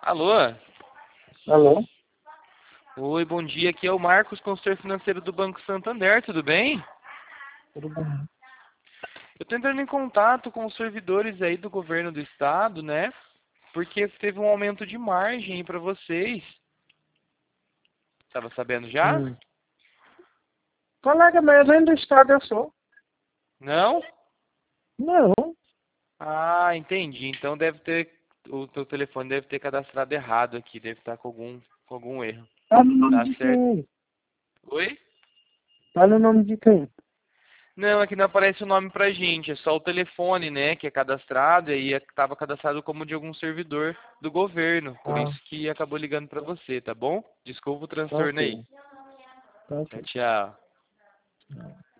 Alô? Alô? Oi, bom dia. Aqui é o Marcos, consultor financeiro do Banco Santander, tudo bem? Tudo bom? Eu tô entrando em contato com os servidores aí do governo do estado, né? Porque teve um aumento de margem para vocês. Tava sabendo já? Hum. Colega, mas eu venho do estado, eu sou. Não? Não. Ah, entendi. Então deve ter, o teu telefone deve ter cadastrado errado aqui, deve estar com algum erro. Tá no nome Tá de certo? quem? Oi? Tá no nome de quem? Não, aqui não aparece o nome pra gente, é só o telefone, né, que é cadastrado e aí estava cadastrado como de algum servidor do governo, por Ah, isso que acabou ligando pra você, tá bom? Desculpa o tá transtorno aí. ok. Tá Tchau, ok. tchau.